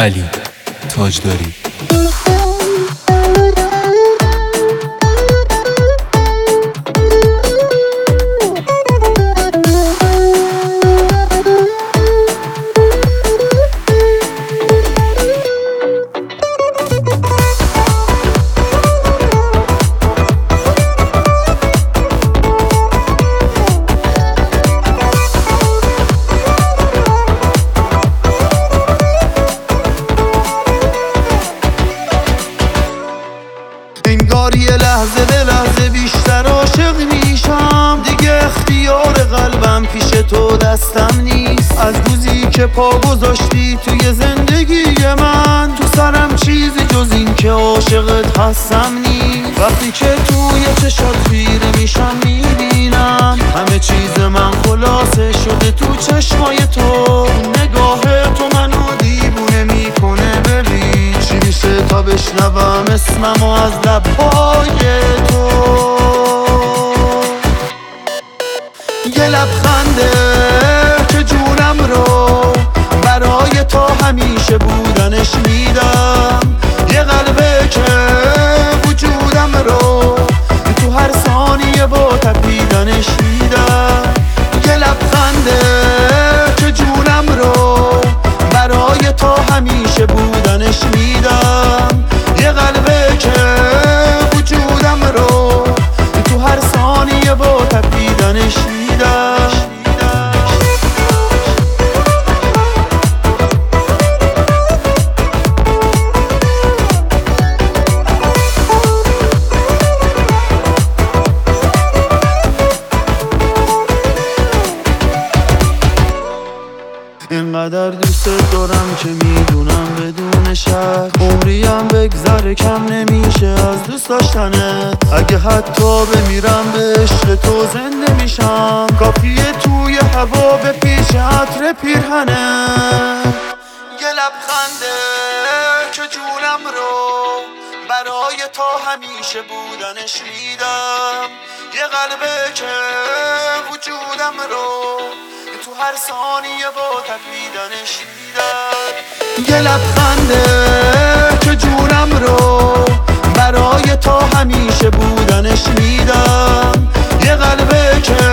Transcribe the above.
علی تاجداری. انگار یه لحظه به لحظه بیشتر عاشق میشم، دیگه اختیار قلبم پیش تو دستم نیست. از روزی که پا گذاشتی توی زندگی من، تو سرم چیزی جز این که عاشقت هستم نیست. وقتی که توی چشات خیره میشم میبینم همه چیز من خلاصه شده تو چشمای تو. نگاه تو منو دیوونه میکنه، ببین چی میشه تا بشنوم اسممو از لبهای تو. یه لبخنده که جونم رو برای تو همیشه بودنش میدم، یه قلبه که وجودم رو تو هر ثانیه با تپیدنش میدم. یه لبخنده که جونم رو برای تو همیشه بودنش میدم، یه قلبه که وجودم رو تو هر ثانیه با تپیدنش میدم. اینقدر دوست دارم که میدونم بدون شک عمریم بگذره کم نمیشه از دوست داشتنت. اگه حتی بمیرم به عشق تو زنده میشم، کافیه توی هوا به پیش عطر پیرهنت. یه لبخنده که جونم رو برای تو همیشه بودنش میدم، یه قلبه که وجودم رو تو هر ثانیه با تپیدنش میدم. یه لبخنده که جونم رو برای تو همیشه بودنش میدم، یه قلبه که